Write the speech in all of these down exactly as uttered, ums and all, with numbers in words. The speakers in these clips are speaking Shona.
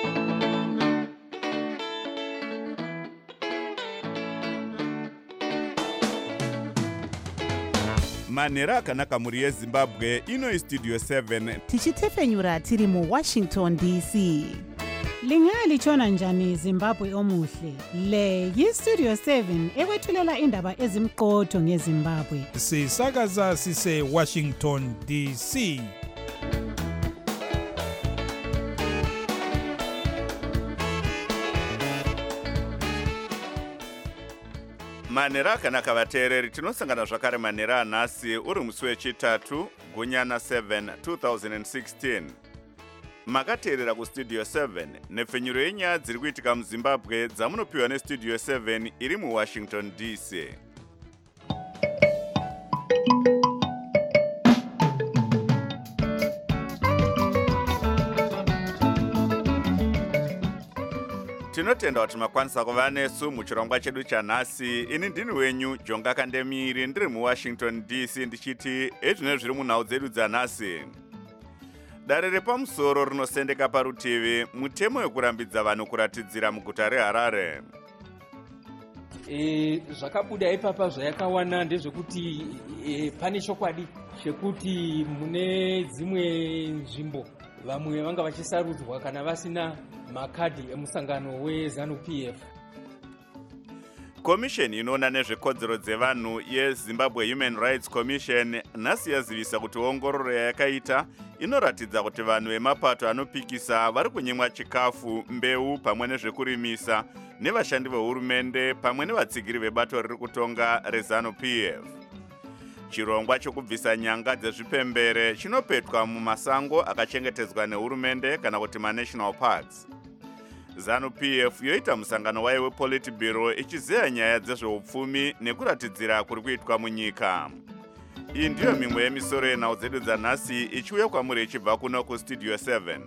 manhero akanaka mhuri yezimbabwe ino istudio seven tichitefenyura tiri muwashington D C. Lingalitshona njani Zimbabwe omuhle? Le yistudio seven ekwethulela indaba ezimqotho ngeZimbabwe. Sisakaza sise Washington D C. manhero akanaka vateereri, tinosangana zvakare manhero anhasi uri musi wechitatu gunyana seven two thousand sixteen. Makateerera kustudio seven nepfenyuro yenyaya dziri kuitika muzimbabwe dzamunopiwa nestudio seven iri muwashington D C. Tinotenda kuti makwanisa kuva nesu muchirongwa chedu chanhasi. Ini ndini wenyu Jonga Kandemiri, ndiri muwashington D C ndichiti ezvine zviri munhau dzedu dzanhasi. Dare repamusoro rinosendeka parutivi mutemo wekurambidza vanhu kuratidzira muguta reHarare. E, zvakabuda ipapa zvayakawana ndezvekuti e, pane chokwadi chekuti mune dzimwe nzvimbo vamwe vanga vachisarudzwa kana vasina makadhi emusangano weZANU P F. Komisheni inoona nezvekodzero dzevanhu yeZimbabwe Human Rights Commission nhasi yazivisa kuti ongororo yayakaita inoratidza kuti vanhu vemapato anopikisa vari kunyimwa chikafu, mbeu pamwe nezvekurimisa nevashandi vehurumende pamwe nevatsigiri vebato riri kutonga reZANU P F. Chirongwa chokubvisa nyanga dzezvipembere chinopetwa mumasango akachengetedzwa nehurumende kana kuti maNational Parks. ZANU P F yoita musangano wayo wePolitburo ichizeya nyaya dzezveupfumi nekuratidzira kuri kuitwa munyika. Iyi ndiyo mimwe yemisoro yenhau dzedu dzanhasi ichiuya kwamuri ichibva kuno kustudio seven.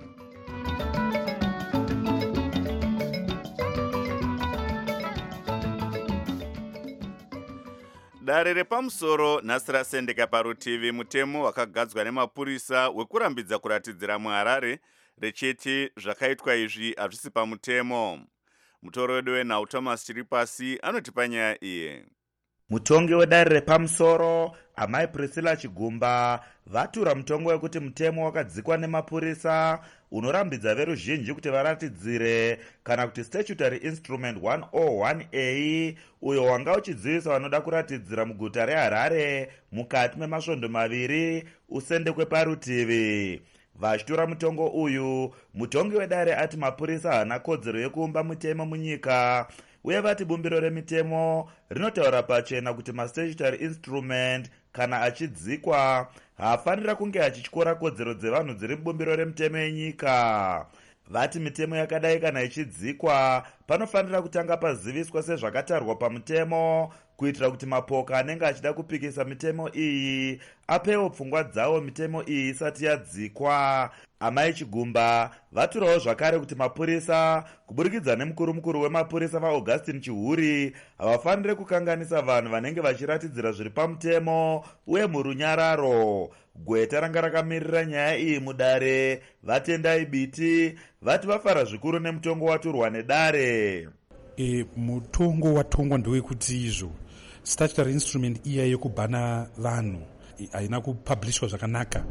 Dare repamusoro nhasi rasendeka parutivi mutemo wakagadzwa nemapurisa wekurambidza kuratidzira muHarare richiti zvakaitwa izvi hazvisi pamutemo. Mutoro wedu wenhau Thomas Chiripasi anotipa nyaya iyi. Mutongi wedare repamusoro amai Priscilla Chigumba vatura mutongo wekuti mutemo wakadzikwa nemapurisa unorambidza veruzhinji kuti varatidzire kana kuti statutory instrument one oh one A uyo wanga uchidzivisa vanoda kuratidzira muguta reHarare mukati memasvondo maviri usendekwe parutivi. Vachitora mutongo uyu, mutongi wedare ati mapurisa hana kodzero yekuumba mutemo munyika uye vati bumbiro remitemo rinotaura pachena kuti mastatutory instrument kana achidzikwa haafanira kunge achityora kodzero dzevanhu dziri mubumbiro remitemo yenyika. Vati mitemo yakadai kana ichidzikwa panofanira kutanga paziviswa sezvakatarwa pamutemo kuitira kuti mapoka anenge achida kupikisa mitemo iyi apewo pfungwa dzawo mitemo iyi isati yadzikwa. Amai Chigumba vaturawo zvakare kuti mapurisa kuburikidza nemukuru mukuru wemapurisa vaAugustine Chihuri havafanire kukanganisa vanhu vanenge vachiratidzira zviri pamutemo uye murunyararo. Gweta ranga rakamirira nyaya iyi mudare Vatendai Biti vati vafara zvikuru nemutongo waturwa nedare. E, mutongo watongwa ndewekuti izvo statutory instrument iya yekubhana vanhu haina e, kupublishwa zvakanaka.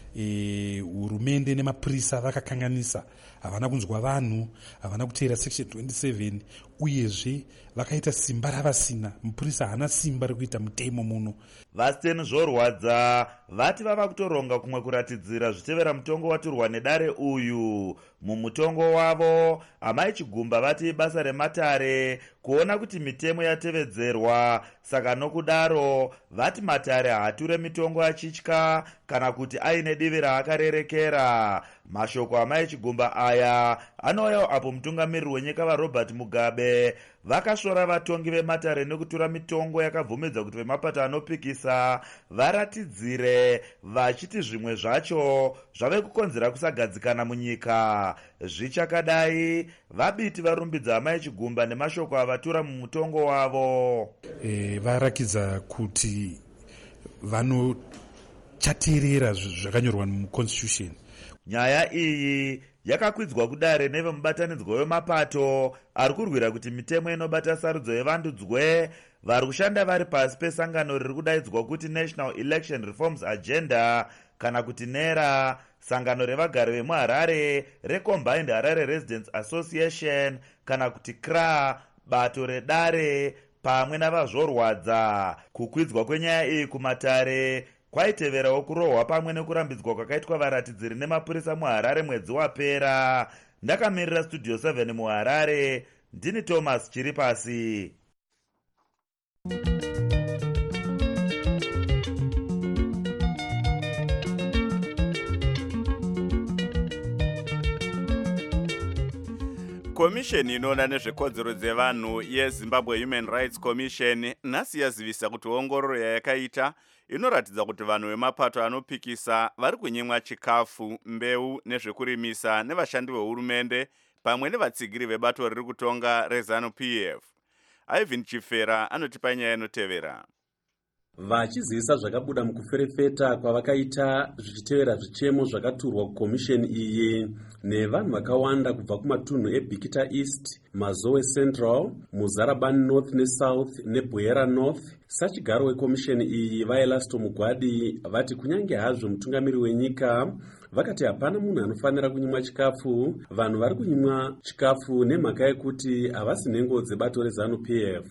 Hurumende e, nemapurisa vakakanganisa, havana kunzwa vanhu, havana kuteera section twenty-seven uyezve vakaita simba ravasina. Mupurisa hana simba rekuita mutemo muno. Vasten zvorwadza vati vava kutoronga kumwe kuratidzira zvitevera mutongo waturwa nedare uyu. Mumutongo wavo amai Chigumba vati basa rematare kuona kuti mitemo yatevedzerwa, saka nokudaro vati matare haature mitongo achitya kana kuti aine divi raakarerekera. Mashoko amai Chigumba aya anouyawo apo mutungamiriri wenyika vaRobert Mugabe vakasvora vatongi vematare nekutura mitongo yakabvumidza kuti vemapato anopikisa varatidzire, vachiti zvimwe zvacho zvave kukonzera kusagadzikana munyika. Zvichakadai vabiti varumbidza amai Chigumba nemashoko avatura mumutongo wavo. E, varakidza kuti vanochateerera zvakanyorwa muconstitution. Nyaya iyi yakakwidzwa kudare nevemubatanidzwa wemapato ari kurwira kuti mitemo inobata sarudzo yevandudzwe, vari kushanda vari pasi pesangano riri kudaidzwa kuti National Election Reforms Agenda kana kuti NERA, sangano revagari vemuharare, reCombined Harare Residents Association kana kuti C R A, bato redare pamwe navazvorwadza. Kukwidzwa kwenyaya iyi kumatare kwaiteverawo kurohwa pamwe nekurambidzwa kwakaitwa varatidziri nemapurisa muHarare mwedzi wapera. Ndakamirira Studio seven muHarare, ndini Thomas Chiripasi. Komisheni inoona nezvekodzero dzevanhu yeZimbabwe Human Rights Commission nhasi yazivisa kuti ongororo yayakaita inoratidza kuti vanhu vemapato anopikisa vari kunyimwa chikafu, mbeu nezvekurimisa nevashandi vehurumende pamwe nevatsigiri vebato riri kutonga reZANU P F. Ivan Chifera anotipa nyaya inotevera. Vachizivisa zvakabuda mukuferefeta kwavakaita zvichitevera zvichemo zvakaturwa kukomisheni iyi nevanhu vakawanda kubva kumatunhu eBikita East, Mazoe Central, Muzarabani North neSouth neBwera North. Sachigaro wekomisheni iyi vaElasto Mugwadi vati kunyange hazvo mutungamiri wenyika vakati hapana munhu anofanira kunyimwa chikafu, vanhu vari kunyimwa chikafu nemhaka yekuti havasi nhengo dzebato reZANU P F.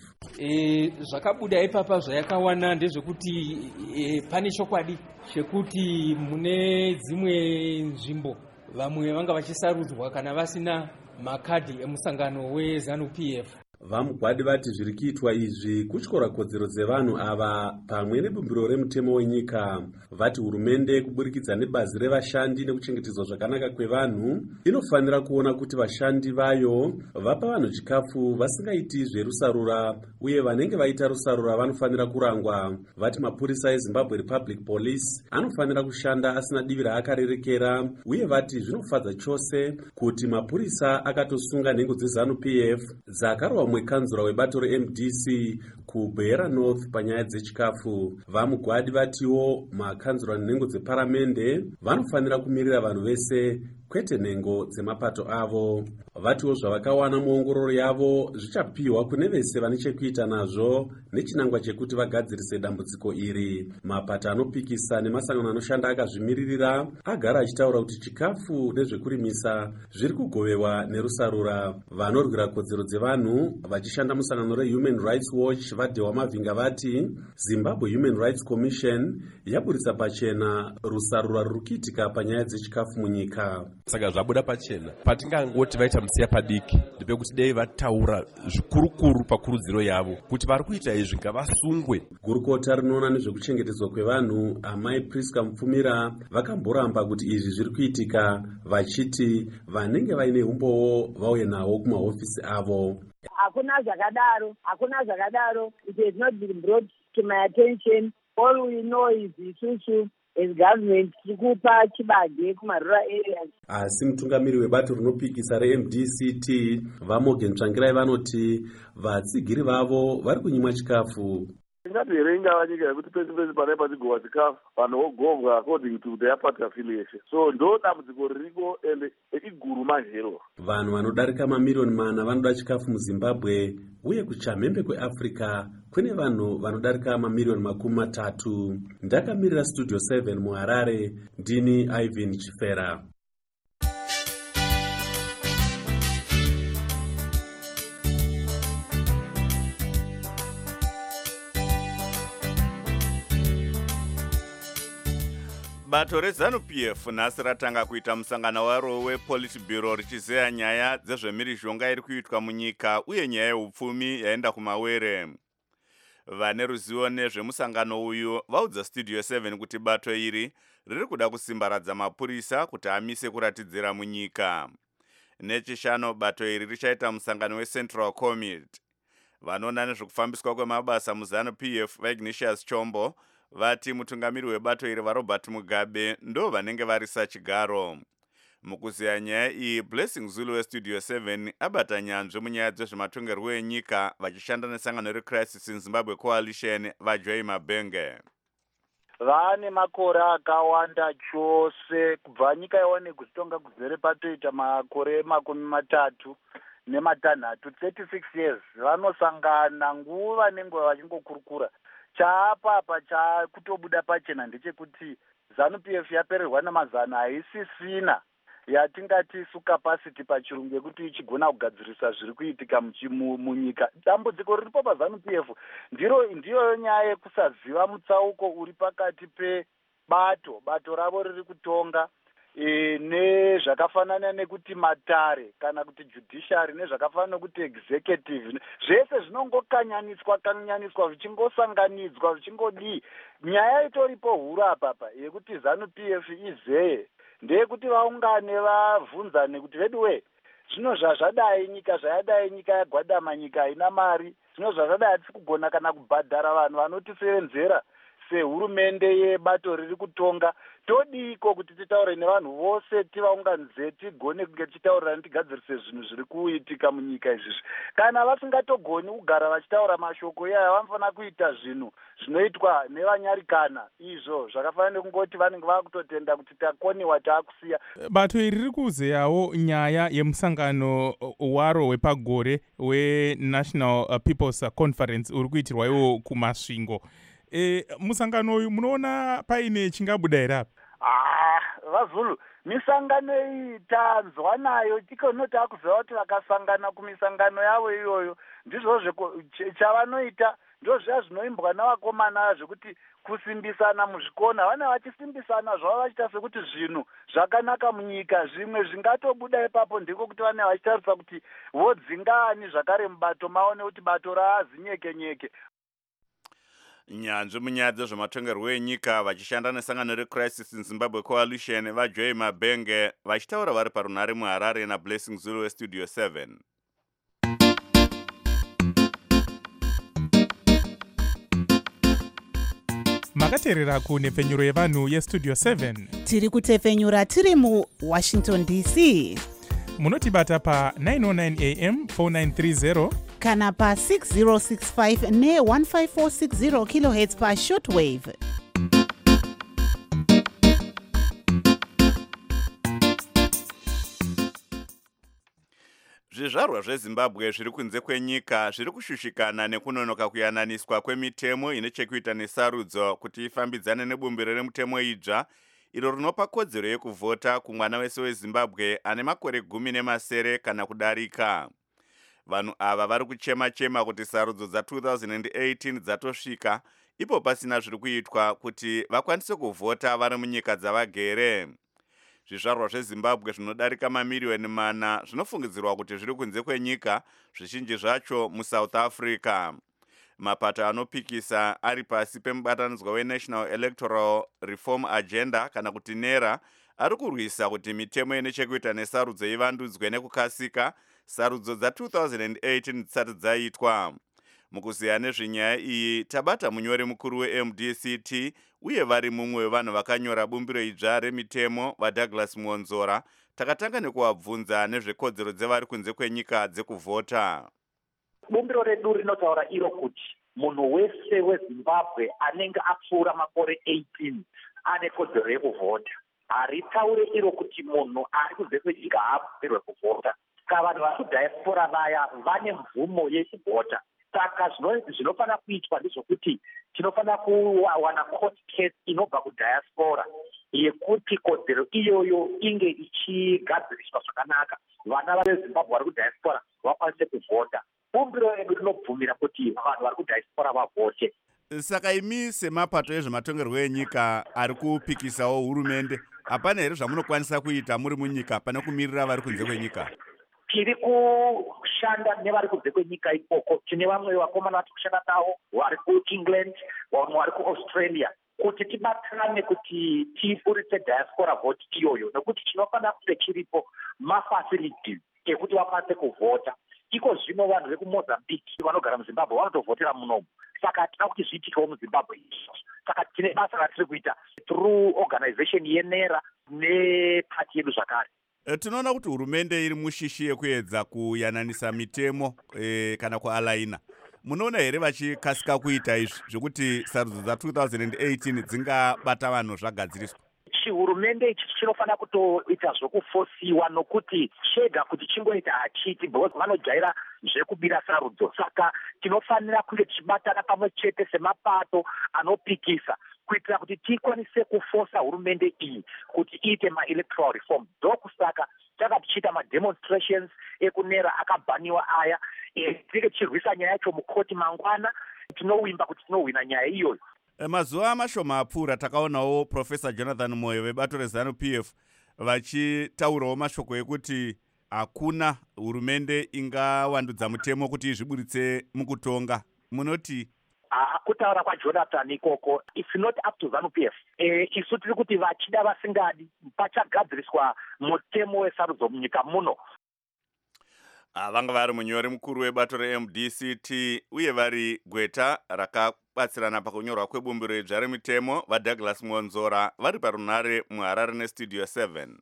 E, zvakabuda ipapa zvayakawana ndezvekuti e, pane chokwadi chekuti mune dzimwe nzvimbo vamwe vanga vachisarudzwa kana vasina makadhi emusangano weZANU P F. Vamugwadi vati zviri kuitwa izvi kutyora kodzero dzevanhu ava pamwe nebumbiro remutemo wenyika. Vati hurumende kuburikidza nebazi revashandi nekuchengetedzwa zvakanaka kwevanhu inofanira kuona kuti vashandi vayo vapa vanhu chikafu vasingaiti zverusarura, uye vanenge vaita rusarura vanofanira kurangwa. Vati mapurisa eZimbabwe Republic Police anofanira kushanda asina divi raakarerekera, uye vati zvinofadza chose kuti mapurisa akatosunga nhengo dzeZANU P F dzakarwa mwekanzura webato reM D C kuBwera North panyaya dzechikafu. Vamugwadi vatiwo makanzura nenhengo dzeparamende vanofanira kumirira vanhu vese kwete nhengo dzemapato avo. Vatiwo zvavakawana muongororo yavo zvichapiwa kune vese vane chekuita nazvo nechinangwa chekuti vagadzirise dambudziko iri. Mapato anopikisa nemasangano anoshanda akazvimiririra agara achitaura kuti chikafu nezvekurimisa zviri kugovewa nerusarura. Vanorwira kodzero dzevanhu vachishanda musangano reHuman Rights Watch vadhewa mavhinga vati Zimbabwe Human Rights Commission yaburitsa pachena rusarura ruri kuitika panyaya dzechikafu munyika. Saka zvabuda pachena patingangoti vaita musiya padiki ndepekuti dei vataura zvikurukuru pakurudziro yavo kuti vari kuita izvi ngavasungwe. Gurukota rinoona nezvekuchengetedzwa kwevanhu Amai Priska Mupfumira vakamboramba kuti izvi zviri kuitika, vachiti vanenge vaine umbowo vauye nawo kumahofisi avo. Hakuna zvakadaro, hakuna zvakadaro. It has not been brought to my attention. All we know is isusu as government tikupa chibage kumarural areas. Asi mutungamiri webato rinopikisa reM D C T Vamogen Tsvangirai vanoti vatsigiri vavo vari kunyimwa chikafu. Ngativerenga vanyika yekuti pese pese pane pachigohwa chikafu vanhu vogovwa according to their party affiliation. So ndo dambudziko ririko ende iguru manhero. Vanhu vanodarika mamiliyoni mana vanoda chikafu muZimbabwe, uye kuchamhembe kweAfrica kune vanhu vanodarika mamiliyoni makumi matatu. Ndakamirira Studio seven muHarare, ndini Ivan Chifera. Bato reZANU P F nhasi ratanga kuita musangano waro wePolitburo richizeya nyaya dzezvemhirizhonga iri kuitwa munyika uye nyaya yeupfumi yaenda kumawere. Vane ruzivo nezvemusangano uyu vaudza Studio seven kuti bato iri riri kuda kusimbaradza mapurisa kuti amise kuratidzira munyika. Nechishano bato iri richaita musangano weCentral Committee. Vanoona nezvekufambiswa kwemabasa muZANU P F vaIgnatius Chombo vati mutungamiri webato iri vaRobert Mugabe ndo vanenge varisa chigaro. Mukuziya nyaya iyi, Blessing Zulu weStudio seven abata nyanzvi munyaya dzezvematongerwo enyika vachishanda nesangano reCrisis in Zimbabwe Coalition vaJoy Mabenge. vane makore akawanda chose kubva nyika yawane kuzitonga kuzere patoita makore makumi matatu nematanhatu thirty-six years vanosangana nguva nenguva vachingokurukura. Chaapapa chakutobuda pachena ndechekuti ZANU P F yapererwa namazana haisisina yatingati su capacity pachirungu yekuti ichigona kugadzirisa zviri kuitika munyika. Dambudziko riripo paZANU P F ndiro ndiyo nyaya yekusaziva mutsauko uri pakati pebato bato ravo riri kutonga e, nezvakafanana nekuti matare kana kuti judiciary nezvakafanana nekuti executive zvese zvinongokanyaniswa kanyaniswa zvichingosanganidzwa zvichingodii. Nyaya itoripo huru apapa yekuti ZANU P F izeye ndeyekuti vaungane vabvunzane kuti veduwe zvino zvazvadai nyika zvayadai nyika yagwadama nyika haina mari zvino zvazvadai hatisi kugona kana kubhadhara vanhu vanotisevenzera sehurumende yebato riri kutonga. Todiko kuti titaure nevanhu vose tivaunganidze tigone kunge tichitaurirana tigadzirise zvinhu zviri kuitika munyika izvizvi. Kana vasingatogoni kugara vachitaura mashoko iyaya vanofanira kuita zvinhu zvinoitwa nevanyarikana izvo zvakafanana nekungoti vanenge vakutotenda kuti takoniwa taakusiya. Bato iri riri kuzeyawo nyaya yemusangano waro wepagore weNational People's Conference uri kuitirwa iwo kumasvingo. E, musangano uyu munoona paine chingabuda here apa? Ah, vaZulu misangano iyi tanzwa nayo tikonota kuziva kuti vakasangana kumisangano yavo iyoyo ndizvo chavanoita ndozviya zvinoimbwa navakomana zvekuti kusimbisana muzvikona vana vachisimbisana zvavo vachiita sekuti zvinhu zvakanaka munyika. Zvimwe zvingatobuda ipapo ndiko kuti vane vachitarisa kuti vodzingani zvakare mubato mavo nekuti bato raazinyeke nyeke. Nyanzvi munyaya dzezvematongerwo enyika vachishanda nesangano reCrisis in Zimbabwe Coalition vaJoy Mabenge vachitaura vari parunhare muHarare naBlessing Zulu weStudio seven. Makateerera kunhepfenyuro yevanhu yeStudio seven. Tiri kutepfenyura tiri muWashington D C. Munotibata pa nine oh nine A M four nine three zero kana pa six zero six five ne one five four six zero kilohertz pa shortwave. Zvizvarwa zveZimbabwe zviri kunze kwenyika zviri kushushikana nekunonoka kuyananiswa kwemitemo ine chekuita nesarudzo kuti ifambidzane nebumbiro remutemo idzva iro rinopa kodzero yekuvhota kumwana wese weZimbabwe ane makore gumi nemasere kana kudarika. Vanhu ava vari kuchema-chema kuti sarudzo dza two thousand eighteen dzatosvika ipo pasina zviri kuitwa kuti vakwanise kuvhota vari munyika dzavagere. Zvizvarwa zveZimbabwe zvinodarika mamiriyoni mana zvinofungidzirwa kuti zviri kunze kwenyika, zvizhinji zvacho muSouth Africa. Mapato anopikisa ari pasi pemubatanidzwa weNational Electoral Reform Agenda kana kuti NERA ari kurwisa kuti mitemo ine chekuita nesarudzo ivandudzwe nekukasika sarudzo dza two thousand eighteen dzisati dzaitwa. Mukuziya nezvenyaya iyi tabata munyori mukuru weM D C T uye vari mumwe wevanhu vakanyora bumbiro idzva remitemo vaDouglas Muonzora. Takatanga nekuwabvunza nezvekodzero dzevari kunze kwenyika dzekuvhota. Bumbiro redu rinotaura iro kuti munhu wese weZimbabwe anenge apfuura makore eighteen ane kodzero yekuvhota. Haritaure iro kuti munhu ari kunze kwenyika haabvumirwe kuvhota. Saka vanhu vari kudiaspora vaya vane mvumo yekuvhota. Saka zvinofanira kuitwa ndezvokuti tinofanira kuwana court case inobva kudiaspora yekuti kodzero iyoyo inge ichigadziriswa zvakanaka. Vana veZimbabwe vari kudiaspora vakwanise kuvhota. Bumbiro redu rinobvumira kuti vanhu vari kudiaspora vavhote. Saka imi semapato ezvematongerwo enyika ari kupikisawo hurumende, hapana here zvamunokwanisa kuita muri munyika pane kumirira vari kunze kwenyika? Tiri kushanda nevari kunze kwenyika ikoko. Tine vamwe vakomana vari kushanda navo vari kuEngland, vamwe vari kuAustralia, kuti tibatsirane kuti tiburitse diaspora vote iyoyo, nekuti chinofanira kunge chiripo mafacilities ekuti vakwanise kuvhota. Iko zvino vanhu vekuMozambique vanogara muZimbabwe vanotovhotera munomu. Saka hatina kuti zviitikewo muZimbabwe izvozvo. Saka tine basa ratiri kuita through organization yeNERA nepati yedu zvakare. E, tinoona kuti hurumende iri mushishi yekuedza kuyananisa mitemo e, kana kualaina. munoona here vachikasika kuita izvi zvokuti sarudzo dza two thousand eighteen dzingabata vanhu zvagadziriswa? chihurumende ichi chinofanira kutoita zvokufosiwa nokuti chega kuti chingoita hachiti because vanojaira zvekubira sarudzo. Saka tinofanira kunge tichibatana pamwe chete semapato anopikisa kuitira kuti tikwanise kufosa hurumende iyi kuti iite ma-electoral reform. Ndokusaka takati tichiita ma-demonstrations ekunera akabhaniwa aya tinenge tichirwisa nyaya yacho mukoti mangwana. Tinowimba kuti tinohwina nyaya iyoyo. Mazuva mashoma apfuura takaonawo Professor Jonathan Moyo vebato reZANU P F vachitaurawo mashoko ekuti hakuna hurumende ingawandudza mutemo kuti izviburitse mukutonga. Munoti kutaura kwaJonathan ikoko it's not up to ZANU P F. Eh, isu tiri kuti vachida vasingadi pachagadziriswa mutemo wesarudzo munyika muno. Vanga vari munyori mukuru webato re-M D C T uye vari gweta rakabatsirana pakunyorwa kwebumbiro idzva remitemo vaDouglas Monzora vari parunhare muHarare neStudio seven.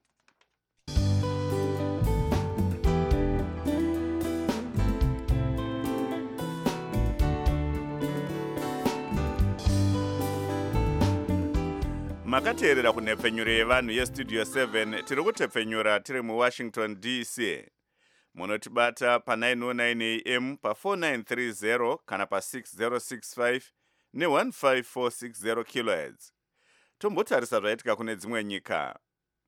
Makateerera kunhepfenyuro yevanhu yeStudio seven tiri kutepfenyura tiri muWashington D C. Munotibata pa nine oh nine A M pa four nine three zero kana pa six zero six five ne one five four six zero kilohertz. Tombotarisa zvaitika kune dzimwe nyika.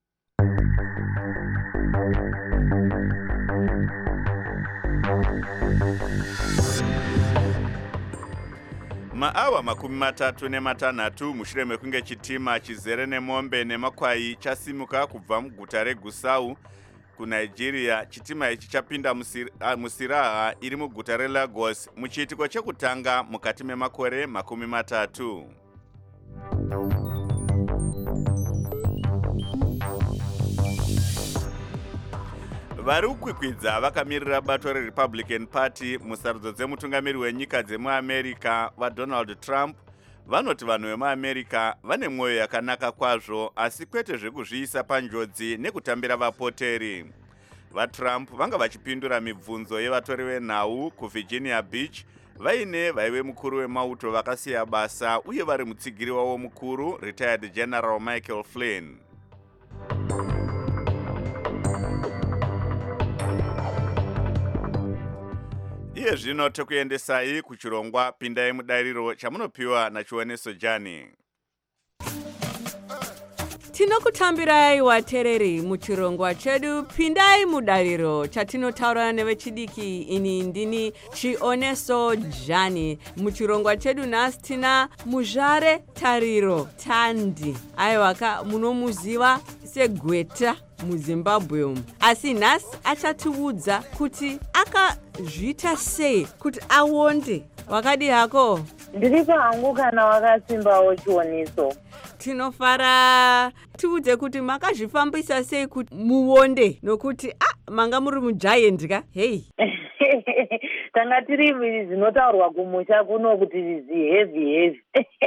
Maawa makumi matatu nematanhatu mushure mekunge chitima chizere nemombe nemakwai chasimuka kubva muguta reGusau kuNigeria. Chitima ichi chapinda musiraha iri muguta reLagos muchiitiko chekutanga mukati memakore makumi matatu. Vari kukwikwidza vakamirira bato reRepublican Party musarudzo dzemutungamiri wenyika dzemuAmerica vaDonald Trump vanoti vanhu vemuAmerica vane mwoyo yakanaka kwazvo, asi kwete zvekuzviisa panjodzi nekutambira vapoteri. VaTrump vanga vachipindura mibvunzo yevatori venhau kuVirginia Beach vaine vaive mukuru wemauto vakasiya basa uye vari mutsigiri wavo mukuru retired General Michael Flynn. Iye zvino tokuendesai kuchirongwa pindai mudariro chamunopiwa nachioneso Jani. Tinokutambirai watereri muchirongwa chedu pindai mudariro chatinotaura nevechidiki. Ini ndini Chioneso Jani. Muchirongwa chedu nhasi tina Muzhare Tariro Tandi, aiwaka munomuziva segweta muZimbabwe umu, asi nhasi achatiudza kuti akazviita sei kuti aonde. Wakadi hako? Ndiripo hangu kana wakasimbawo Chioniso. Tinofara tiudze kuti makazvifambisa sei kuti muonde, nokuti ah manga muri mugiant ka. Hey. Tanga tiri zvinotaurwa kumusha kuno kuti zi heavy heavy.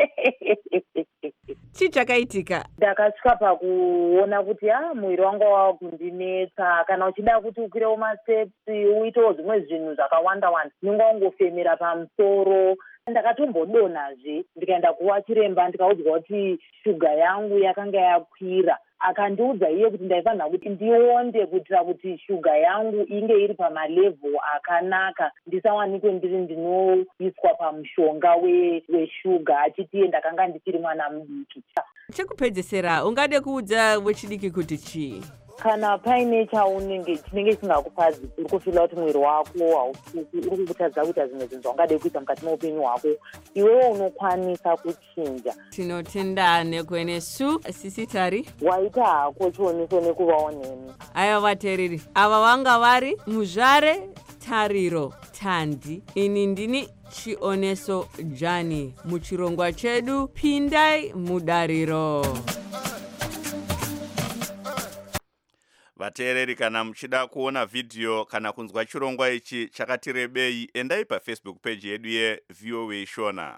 Chii chakaitika? Ndakasvika pakuona kuti ah mwiri wangu wakundinetsa, kana uchida kuti ukwirewo masteps uitewo zvimwe zvinhu zvakawanda wanda unenge wangofemera pamusoro. Ndakatombodonazve ndikaenda kuwa chiremba ndikaudzwa kuti shuga yangu yakanga yakwira. Akandiudza iye kuti ndaifanira kuti ndionde kuitira kuti shuga yangu inge iri pamalevhel akanaka, ndisawanikwe ndiri ndinoiswa pamushonga weshuga achiti iye ndakanga ndichiri mwana mudiki. Chekupedzesera ungade kuudza wechidiki kuti chii? Kana paine chaunenge chinenge chingakupadzi, uri kufila kuti mwiri wako hausuki, uri kukutadza kuita zvimwe zvinhu zvaungade kuita mukati meupenyu hwako, iwewo unokwanisa kuchinja. Tinotenda nekwenesu sisitari waita hako Chioniso nekuvawo nemi. Aya vatereri, ava vanga vari Muzhare Tariro Tandi. Ini ndini Chioneso Jani muchirongwa chedu pindai mudariro. Vateereri, kana muchida kuona video kana kunzwa chirongwa ichi chakati rebei, endai pa Facebook page yedu ye V O A Shona.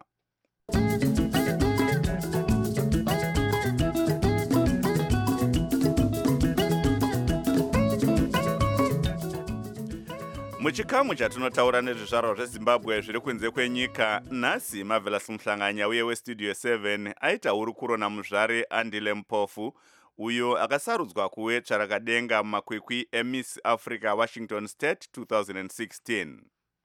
muchikamu chatinotaura nezvizvarwa zvezimbabwe zviri kunze kwenyika, nhasi Marvelous Mhlanganya uye westudio seven aita hurukuro namuzvare Andile Mpofu, uyo akasarudzwa kuve tsvarakadenga mumakwikwi eMiss Africa Washington State twenty sixteen.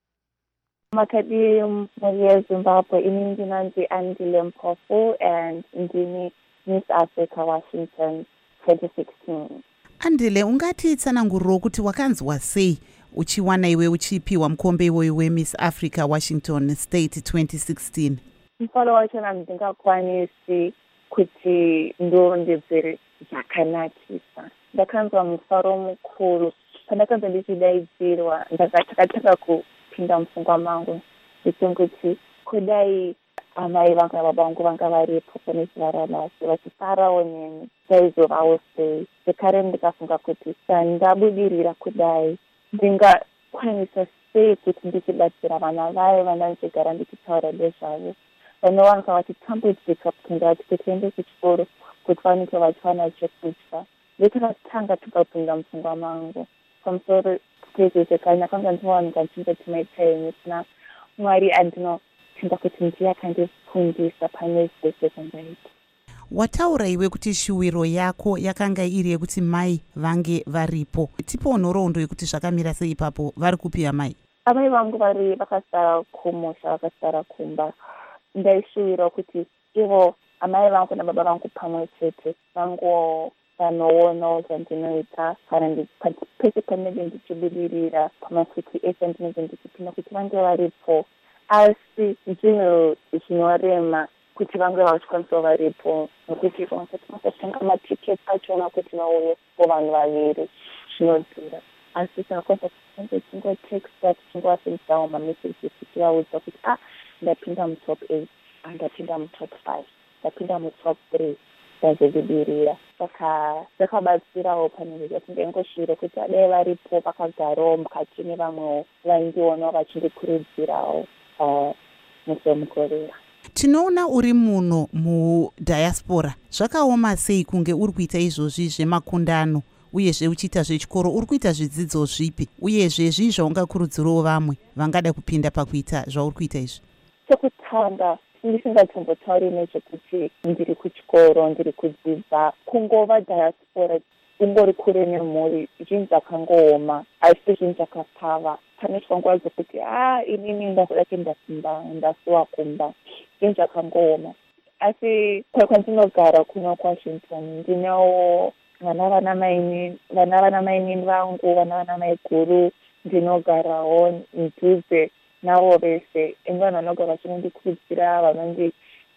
Makadi muri yeZimbabwe ini ndinonzi Andile Mpofu and ndini Miss Africa Washington twenty sixteen. Andile, ungati tsananguriro kuti wakanzwa sei uchiwana iwe uchipiwa mukombe iwoyo weMiss Africa Washington State twenty sixteen? Mufaro wachona ndingakwanisi kuti ndorondedzere zvakanakisa. Ndakanzwa mufaro mukuru pandakanzwa ndichidaidzirwa, ndakatakataka kupinda mupfungwa mangu ndichingoti kudai amai vanga nababa vangu vanga varipo pane zuva ranhasi vachifarawo neni ndaizovawo sei. Zvekare ndikafunga kuti sandabudirira kudai ndingakwanisa sei kuti ndichibatsira vana vayo vana ndichigara ndichitaura nezvavo vanovange vachitambudzika kupinda kuti tiende kuchikoro kuti vanenge vachiwana chekudya. Ndotakatanga tukapinda mupfungwa mangu pamusoro pezvezvekanya kanga ndinowanika ndichingoti maitime kuna Mwari andinotenda kuti ndiye akandifundisa pane zvese zvandaita. Wataura iwe kuti shuwiro yako yakanga iri yekuti mai vange varipo. Tipowo nhoroondo yekuti zvakamira sei ipapo, vari kupiwa mai? Amai vangu vari vakasara kumusha, vakasara kumba. Ndaishuwira kuti ivo amai vangu nababa vangu pamwe chete vangu vanoonawo zvandinoita kana pese panenge ndichibudirira pamakwikwi ese ndinenge ndichipinda kuti vange varipo. Asi zvinhu zvinorema kuti vange vachikwanisa varipo nokuti vasatanga matiketi achona kuti vauye vanhu vaviri zvinodhura. Asi tinokwanisa kuti tingotexta tichingovasendisawo mameseji tichivaudza kuti ah ndapinda mutop eight, ndapinda mutop five, ndapinda mutop three, ndazobudirira. Saka zvakabatsirawo panenge kuti ndaingoshuvira kuti adai varipo vakagarawo mukati nevamwewo vaindionawo vachindikurudzirawo musomukorera. Tinoona uri muno mudhiaspora. Zvakaoma sei kunge uri kuita izvozvi zvemakundano uyezve uchiita zvechikoro? Uri kuita zvidzidzo zvipi uyezve zvii zvaungakurudzirawo vamwe vangada kupinda pakuita zvauri kuita izvi? Chekutanga ndisingatombotauri nezvekuti ndiri kuchikoro ndiri kudzidza. Kungova diaspora ungori kure nemhuri zvinhu zvakangooma, asi zvinhu zvakapfava. Pane chifangwa dzokuti ah inini ndakuda kendasimba ndasiwa kumba, zvinhu zvakangooma. Asi kwandinogara kuno kuWashington ndinawo vana vana maini vana vana maini vangu vana vana mai guru ndinogarawo mudhuze navo vese. Ende vanhu vanogara vachinondikurudzira, vanondi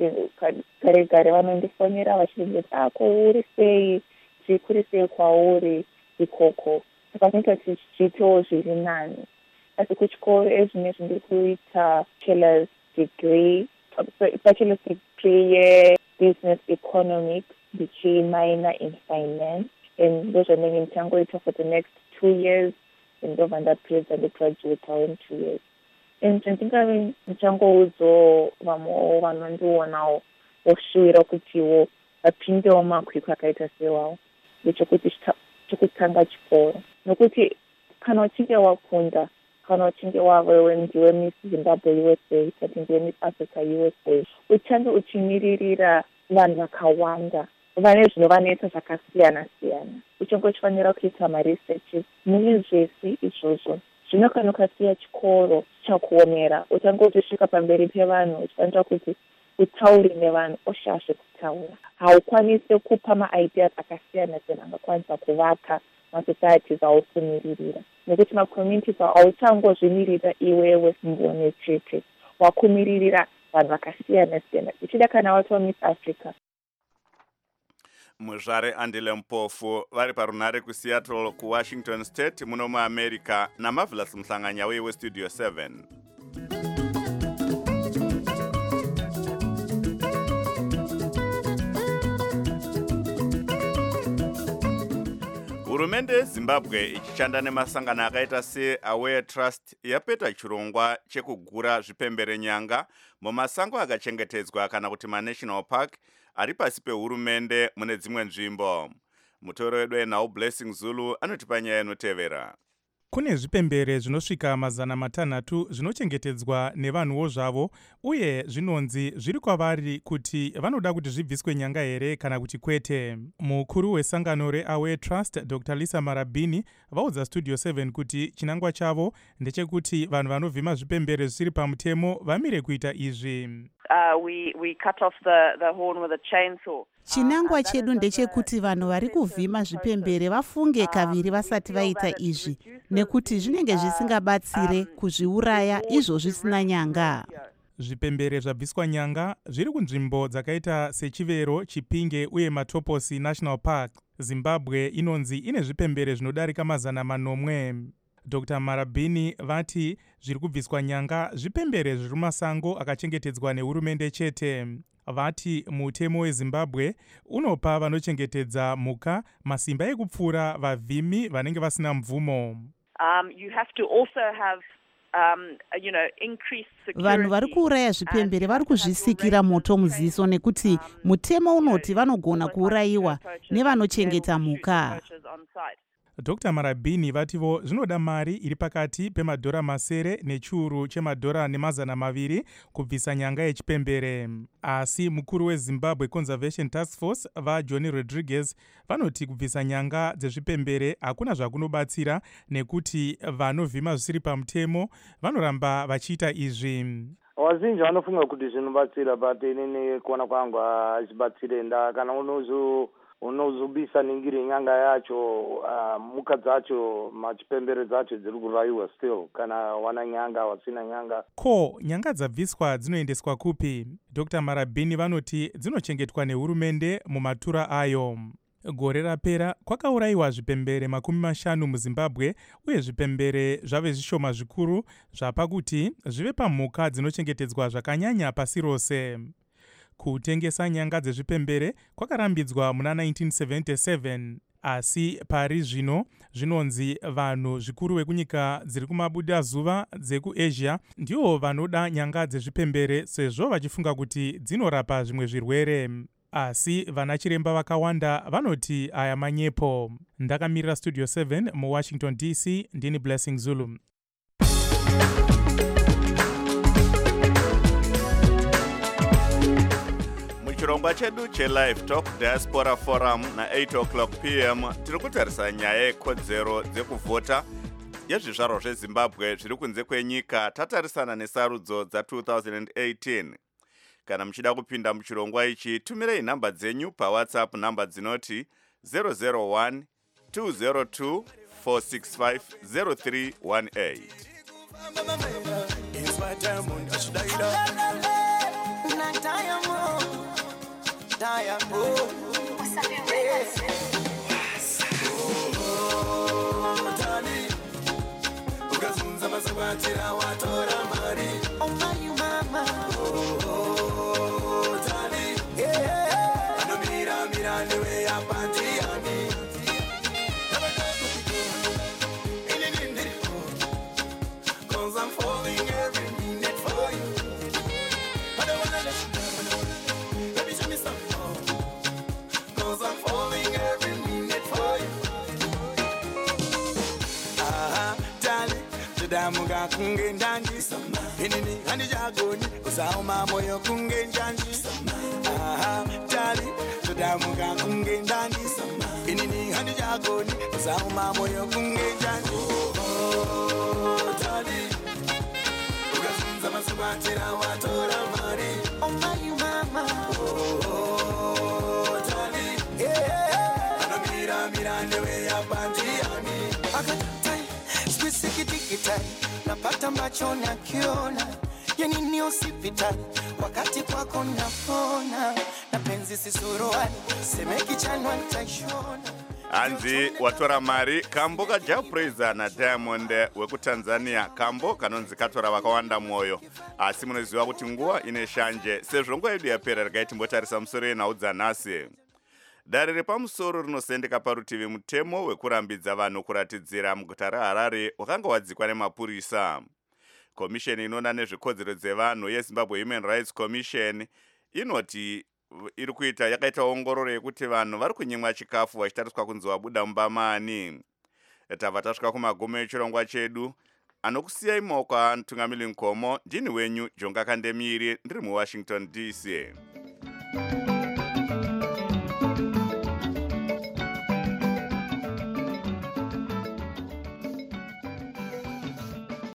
gare gare vanondifonera vachinditi ah ko uri sei, zviri kuri sei kwauri ikoko. Saka zvinoita kuti zviitewo zviri nani. Asi kuchikoro ezvinezvi ndiri kuita bachelor's degree, bachelor's degree yebusiness economics ndichiminor in finance, and ndozvanenge ndichangoita for the next two years ndobva ndapedza ndigraduatawo in two years. And zvandingave ndichangoudzawo vamwewo vanondionawo voshuvira kutiwo vapindewo makwikwi akaita sewawo ndechekuti chekutanga chikoro, nokuti kana uchinge wakunda, kana uchinge wavewe ndiwe Miss Zimbabwe U S A kati ndiwe Miss Africa U S A, uchange uchimiririra vanhu vakawanda vane zvinovanetsa zvakasiyana siyana. Uchange uchifanira kuita maresearches mune zvese izvozvo. Zvino kana ukasiya chikoro chakuomera, uchange uchisvika pamberi pevanhu uchifanira kuti utaure nevanhu oshashe kutaura. Haukwanisi kupa maideas akasiyana siyana angakwanisa kuvaka masocieties ausumiririra, nekuti macommunities hauchangozvimirira iwewe mbone chete, wakumiririra vanhu vakasiyana siyana. Ichida kana wati Miss Africa. Muzvare Andile Mpofu vari parunare kuSeattle kuWashington State muno muAmerica naMarvelous Mhlanganya uye westudio seven. Hurumende yeZimbabwe ichishanda nemasangano akaita seAware Trust yapeta chirongwa chekugura zvipemberenyanga mumasango akachengetedzwa kana kuti maNational Park ari pasi pehurumende mune dzimwe nzvimbo. Mutoro wedu enhau Blessing Zulu anotipa nyaya inotevera. Kune zvipembere zvinosvika mazana matanhatu zvinochengetedzwa nevanhuwo zvavo, uye zvinonzi zviri kwavari kuti vanoda kuti zvibviswe nyanga here kana kuti kwete. Mukuru wesangano reAware Trust Doctor Lisa Marabini vaudza Studio seven kuti chinangwa chavo ndechekuti vanhu vanovhima zvipembere zvisiri pamutemo vamire kuita izvi. Uh, we, we cut off the, the horn with a chainsaw. Chinangwa chedu ndechekuti vanhu vari kuvhima zvipembere vafunge kaviri vasati vaita izvi, nekuti zvinenge zvisingabatsire kuzviuraya izvo zvisina nyanga. Zvipembere zvabviswa nyanga zviri kunzvimbo dzakaita seChivero, Chipinge uye Matoposi National Park. Zimbabwe inonzi ine zvipembere zvinodarika mazana manomwe. Doctor Marabini vati zviri kubviswa nyanga zvipembere zviri mumasango akachengetedzwa nehurumende chete. Vati mutemo weZimbabwe unopa vanochengetedza mhuka masimba ekupfuura vavhimi vanenge vasina mvumo. Um, you have to also have Um, you know, increased security. Vanhu vari kuuraya zvipembere vari kuzvisikira moto muziso nekuti mutemo unoti vanogona kuurayiwa nevanochengeta mhuka. Doctor Marabini vativo zvinoda mari iri pakati pemadhora masere nechiuru chemadhora nemazana maviri kubvisa nyanga yechipembere. Asi mukuru weZimbabwe Conservation Task Force vaJohnny Rodriguez vanoti kubvisa nyanga dzezvipembere hakuna zvakunobatsira nekuti vanovhima zvisiri pamutemo vanoramba vachiita izvi. Vazhinji vanofunga kuti zvinobatsira, but inini kuona kwangu hachibatsire. Nda kana unozo unozobisa ningiri nyanga yacho, uh, muka dzacho machipembere dzacho dziri kurayiwa still kana wana nyanga wasina nyanga. Ko nyanga dzabviswa dzinoendeswa kupi? Doctor Marabini vanoti dzinochengetwa nehurumende mumatura ayo. Gore rapera kwakaurayiwa zvipembere makumi mashanu muZimbabwe, uye zvipembere zvave zvishoma zvikuru zvapakuti zvive pamhuka dzinochengetedzwa zvakanyanya pasi rose. Kutengesa nyanga dzezvipembere kwakarambidzwa muna nineteen seventy-seven, asi pari zvino zvinonzi vanhu zvikuru vekunyika dziri kumabuda zuva dzekuAsia ndiwo vanoda nyanga dzezvipembere sezvo vachifunga kuti dzinorapa zvimwe zvirwere. Asi vana chiremba vakawanda vanoti aya manyepo. Ndakamirira Studio seven muWashington D C, ndini Blessing Zulu. Chirongwa chedu cheLive Talk Diaspora Forum na eight o'clock p m tiri kutarisa nyaya yekodzero dzekuvhota yezvizvarwa zveZimbabwe zviri kunze kwenyika tatarisana nesarudzo dza two thousand eighteen. Kana muchida kupinda muchirongwa ichi, tumirei nhamba dzenyu paWhatsApp, nhamba dzinoti zero zero one two zero two four six five zero three one eight. Muga kunge ndanji inini handi jagoni usauma moyo kunge njanji aha tali tudamuga kunge ndanji inini handi jagoni usauma moyo kunge njanji oh tali ugasunza masubatira watora mari oh my mama oh tali yeah anamira mira newe yapandiani akatai sikitikitai napata macho na kiona yani ni hospitali wakati kwako napona na penzi sisuruani semeki chanwa nitaishona. Anzi watora mari kambo kajapraiser na Diamond wekuTanzania, kambo kanonzi katora vakawanda mwoyo. Asi munoziva kuti nguva ine shanje sezvo nguva yedu yapera rikaiti mbotarisa musoro yenhau dzanhasi. Dare repamusoro rinosendeka parutivi mutemo wekurambidza vanhu kuratidzira muguta reHarare wakanga wadzikwa nemapurisa. Komisheni inoona nezvekodzero dzevanhu yeZimbabwe Human Rights Commission inoti iri kuita yakaita ongororo yekuti vanhu vari kunyimwa chikafu vachitariswa kunzi vabuda mumbamani. tabva tasvika kumagumo echirongwa chedu. Anokusiyai maoko atungamiri Nkomo, ndini wenyu Jonga Kandemiri, ndiri muWashington D C.